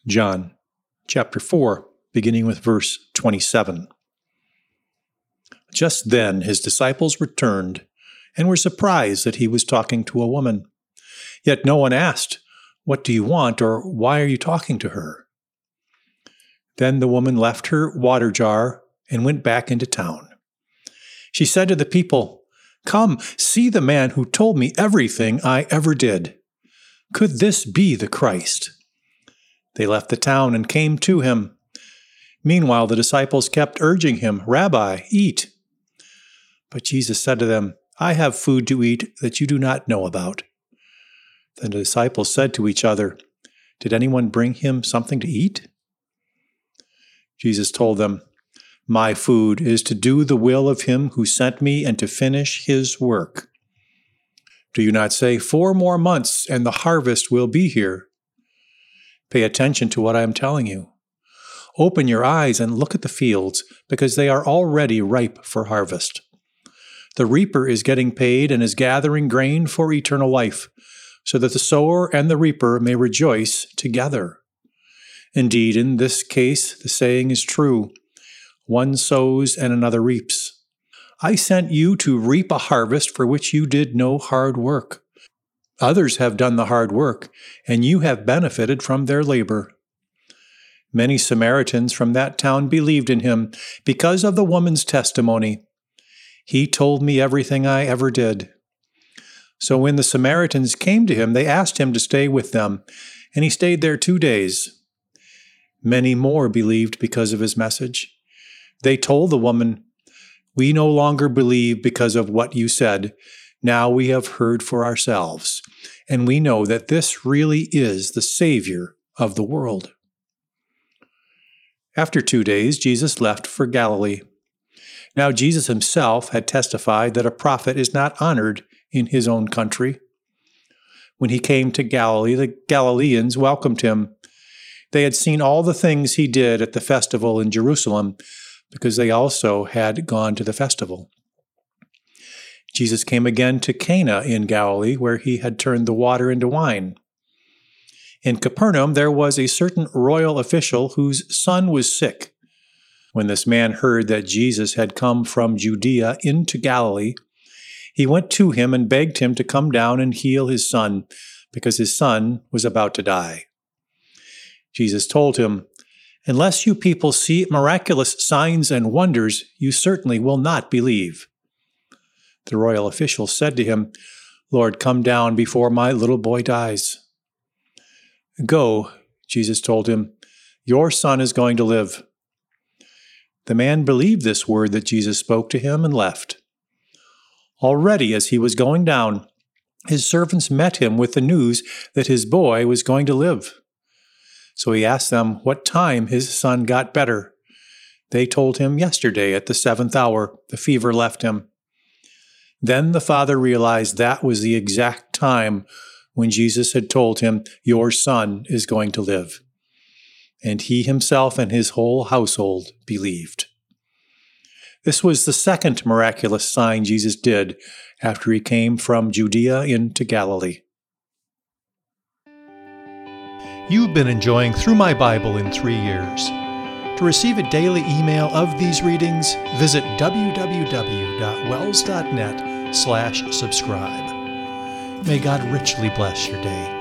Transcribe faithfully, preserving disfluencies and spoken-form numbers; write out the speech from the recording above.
John chapter four, beginning with verse twenty-seven. Just then his disciples returned and were surprised that he was talking to a woman. Yet no one asked, "What do you want?" or "Why are you talking to her?" Then the woman left her water jar and went back into town. She said to the people, "Come, see the man who told me everything I ever did. Could this be the Christ?" They left the town and came to him. Meanwhile, the disciples kept urging him, "Rabbi, eat." But Jesus said to them, "I have food to eat that you do not know about." Then the disciples said to each other, "Did anyone bring him something to eat?" Jesus told them, "My food is to do the will of him who sent me and to finish his work. Do you not say, 'Four more months and the harvest will be here'? Pay attention to what I am telling you. Open your eyes and look at the fields, because they are already ripe for harvest. The reaper is getting paid and is gathering grain for eternal life, so that the sower and the reaper may rejoice together. Indeed, in this case, the saying is true: one sows and another reaps. I sent you to reap a harvest for which you did no hard work. Others have done the hard work, and you have benefited from their labor." Many Samaritans from that town believed in him because of the woman's testimony. "He told me everything I ever did." So when the Samaritans came to him, they asked him to stay with them, and he stayed there two days. Many more believed because of his message. They told the woman, "We no longer believe because of what you said. Now we have heard for ourselves, and we know that this really is the Savior of the world." After two days, Jesus left for Galilee. Now Jesus himself had testified that a prophet is not honored in his own country. When he came to Galilee, the Galileans welcomed him. They had seen all the things he did at the festival in Jerusalem, because they also had gone to the festival. Jesus came again to Cana in Galilee, where he had turned the water into wine. In Capernaum there was a certain royal official whose son was sick. When this man heard that Jesus had come from Judea into Galilee, he went to him and begged him to come down and heal his son, because his son was about to die. Jesus told him, "Unless you people see miraculous signs and wonders, you certainly will not believe." The royal official said to him, "Lord, come down before my little boy dies." "Go," Jesus told him, "your son is going to live." The man believed this word that Jesus spoke to him and left. Already as he was going down, his servants met him with the news that his boy was going to live. So he asked them what time his son got better. They told him, "Yesterday at the seventh hour, the fever left him." Then the father realized that was the exact time when Jesus had told him, "Your son is going to live." And he himself and his whole household believed. This was the second miraculous sign Jesus did after he came from Judea into Galilee. You've been enjoying Through My Bible in Three Years. To receive a daily email of these readings, visit w w w dot wells dot net slash subscribe. May God richly bless your day.